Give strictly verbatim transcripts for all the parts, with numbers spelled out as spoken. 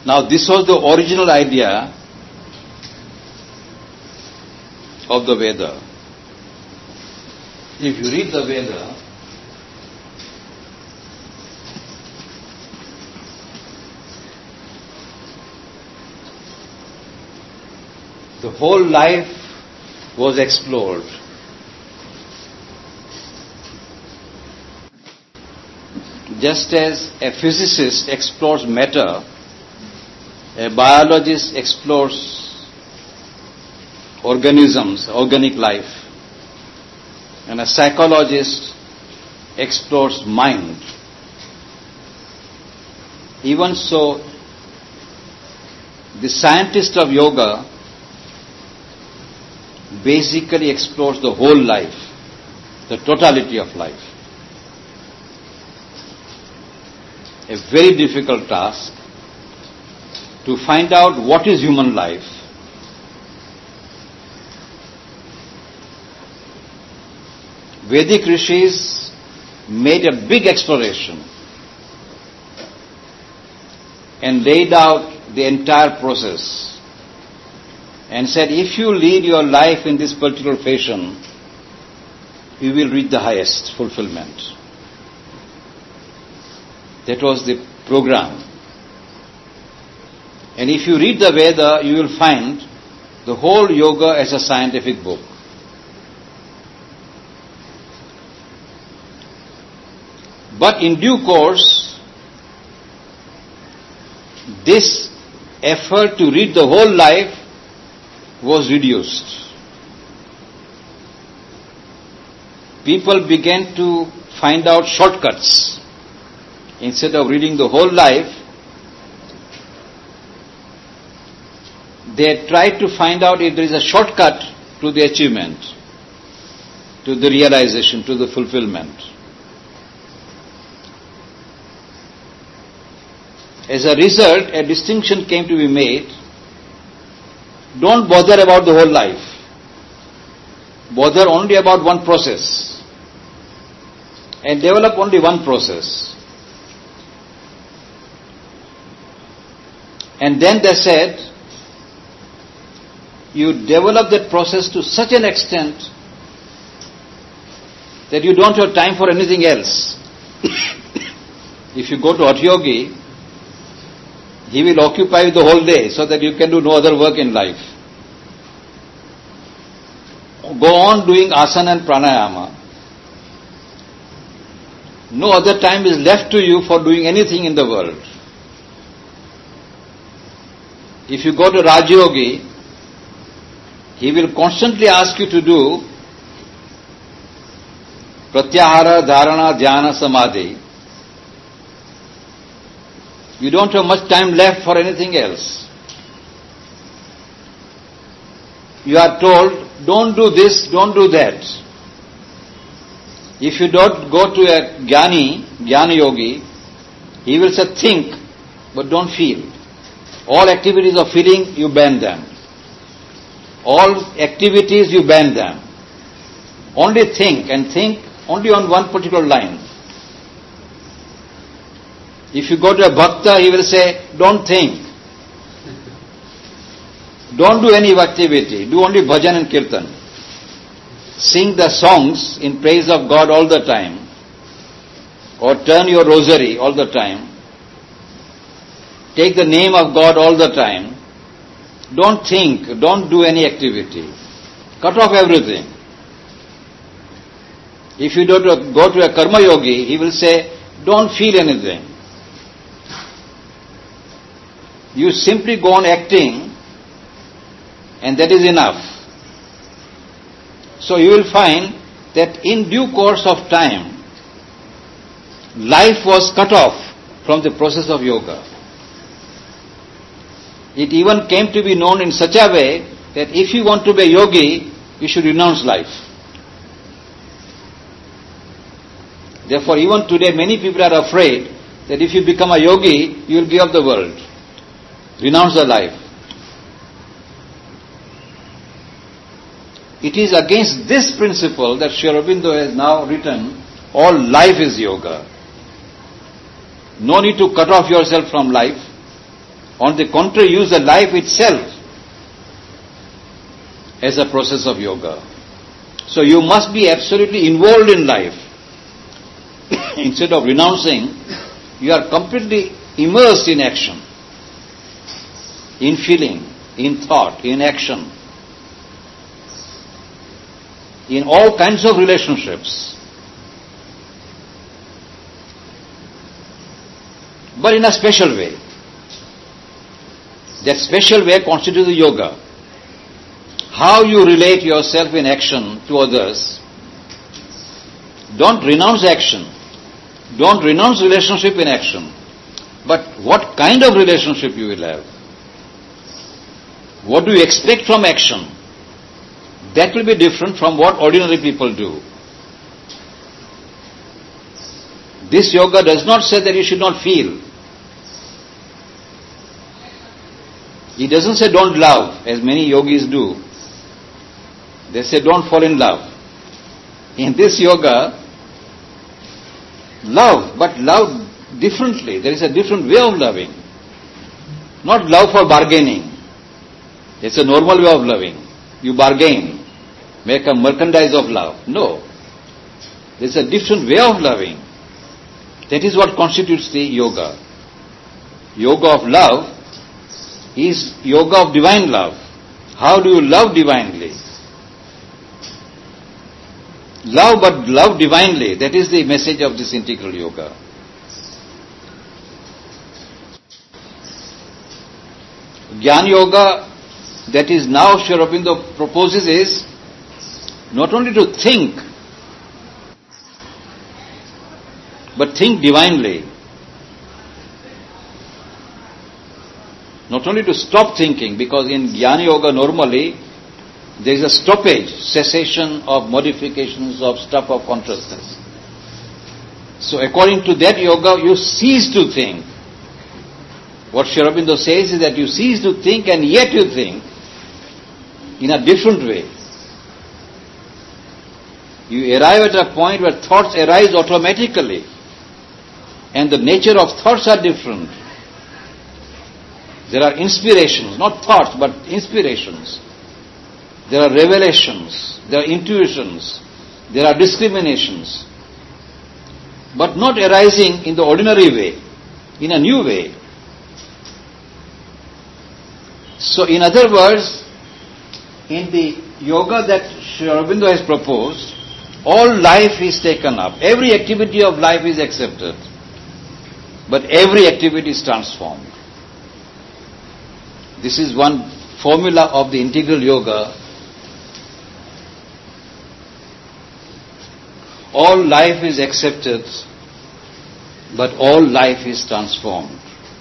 Now this was the original idea of the Veda. If you read the Veda, the whole life was explored. Just as a physicist explores matter, a biologist explores organisms, organic life, and a psychologist explores mind. Even so, the scientist of yoga basically explores the whole life, the totality of life. A very difficult task to find out what is human life. Vedic rishis made a big exploration and laid out the entire process and said, if you lead your life in this particular fashion, you will reach the highest fulfillment. That was the program. And if you read the Veda, you will find the whole yoga as a scientific book. But in due course, this effort to read the whole life was reduced. People began to find out shortcuts. Instead of reading the whole life, they tried to find out if there is a shortcut to the achievement, to the realization, to the fulfillment. As a result, a distinction came to be made. Don't bother about the whole life. Bother only about one process. And develop only one process. And then they said, you develop that process to such an extent that you don't have time for anything else. If you go to Hatha Yogi, he will occupy you the whole day so that you can do no other work in life. Go on doing asana and pranayama. No other time is left to you for doing anything in the world. If you go to Raj Yogi, he will constantly ask you to do pratyahara, dharana, dhyana, samadhi. You don't have much time left for anything else. You are told, don't do this, don't do that. If you don't go to a jnani, jnana yogi, he will say, think, but don't feel. All activities of feeling, you ban them. All activities, you ban them. Only think, and think only on one particular line. If you go to a bhakta, he will say, don't think. Don't do any activity. Do only bhajan and kirtan. Sing the songs in praise of God all the time. Or turn your rosary all the time. Take the name of God all the time. Don't think, don't do any activity. Cut off everything. If you go to, go to a karma yogi, he will say, don't feel anything. You simply go on acting, and that is enough. So you will find that in due course of time, life was cut off from the process of yoga. It even came to be known in such a way that if you want to be a yogi, you should renounce life. Therefore, even today, many people are afraid that if you become a yogi, you will give up the world. Renounce the life. It is against this principle that Sri Aurobindo has now written, all life is yoga. No need to cut off yourself from life. On the contrary, use the life itself as a process of yoga. So you must be absolutely involved in life. Instead of renouncing, you are completely immersed in action, in feeling, in thought, in action, in all kinds of relationships. But in a special way. That special way constitutes the yoga. How you relate yourself in action to others. Don't renounce action. Don't renounce relationship in action. But what kind of relationship you will have? What do you expect from action? That will be different from what ordinary people do. This yoga does not say that you should not feel. It doesn't say don't love, as many yogis do. They say don't fall in love. In this yoga, love, but love differently. There is a different way of loving. Not love for bargaining. It's a normal way of loving. You bargain, make a merchandise of love. No. There's a different way of loving. That is what constitutes the yoga. Yoga of love is yoga of divine love. How do you love divinely? Love, but love divinely. That is the message of this integral yoga. Jnana yoga, that is now Sri Aurobindo proposes, is not only to think, but think divinely. Not only to stop thinking, because in Jnana yoga normally there is a stoppage, cessation of modifications of stuff of consciousness. So according to that yoga, you cease to think. What Sri Aurobindo says is that you cease to think and yet you think in a different way. You arrive at a point where thoughts arise automatically and the nature of thoughts are different. There are inspirations, not thoughts, but inspirations. There are revelations, there are intuitions, there are discriminations, but not arising in the ordinary way, in a new way. So in other words, in the yoga that Sri Aurobindo has proposed, all life is taken up, every activity of life is accepted, but every activity is transformed. This is one formula of the integral yoga. All life is accepted, but all life is transformed.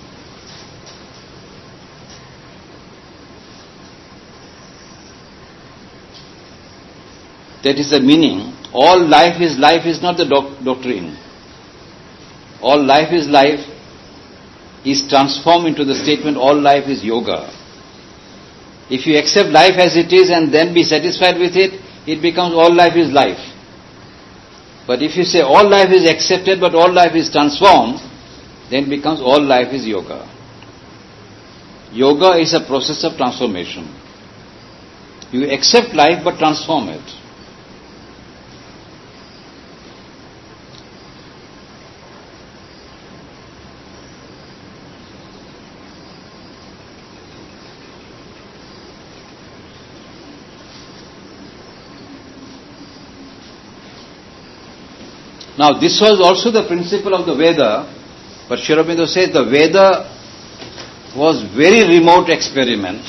That is the meaning. All life is life is not the doc- doctrine. All life is life is transformed into the statement all life is yoga. If you accept life as it is and then be satisfied with it, it becomes all life is life. But if you say all life is accepted but all life is transformed, then it becomes all life is yoga. Yoga is a process of transformation. You accept life but transform it. Now this was also the principle of the Veda, but Sri Aurobindo says the Veda was very remote experiment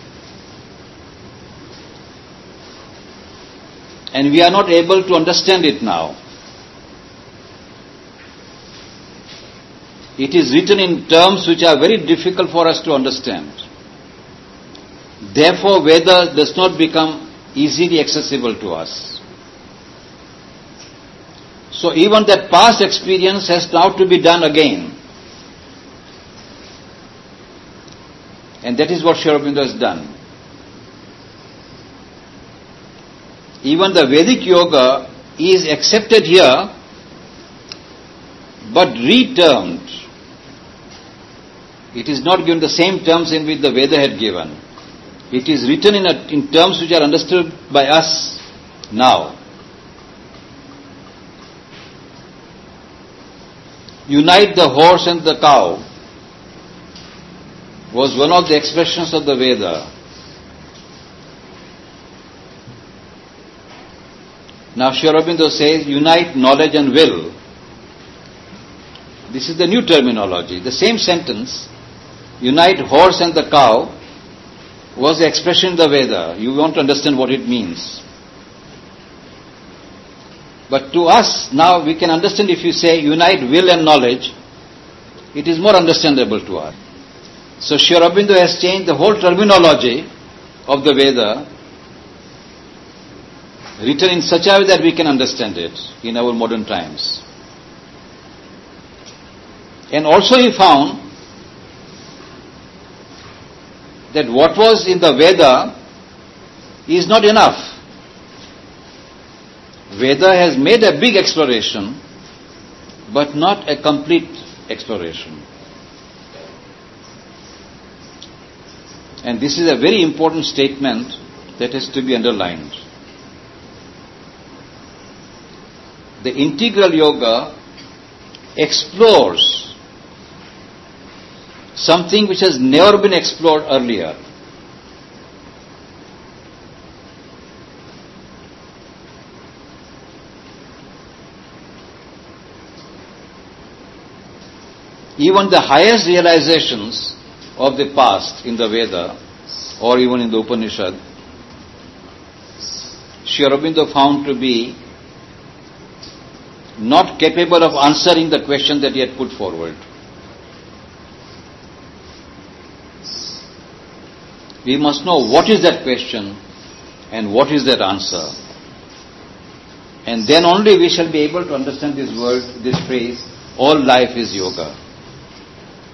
and we are not able to understand it now. It is written in terms which are very difficult for us to understand. Therefore Veda does not become easily accessible to us. So even that past experience has now to be done again. And that is what Sri Aurobindo has done. Even the Vedic yoga is accepted here, but retermed. It is not given the same terms in which the Veda had given. It is written in, a, in terms which are understood by us now. Unite the horse and the cow was one of the expressions of the Veda. Now Sri Aurobindo says, unite knowledge and will. This is the new terminology. The same sentence, unite horse and the cow, was the expression in the Veda. You want to understand what it means. But to us, now we can understand if you say unite will and knowledge, it is more understandable to us. So Sri Aurobindo has changed the whole terminology of the Veda, written in such a way that we can understand it in our modern times. And also he found that what was in the Veda is not enough. Veda has made a big exploration, but not a complete exploration. And this is a very important statement that has to be underlined. The integral yoga explores something which has never been explored earlier. Even the highest realizations of the past in the Veda or even in the Upanishad, Sri Aurobindo found to be not capable of answering the question that he had put forward. We must know what is that question and what is that answer. And then only we shall be able to understand this word, this phrase, all life is yoga.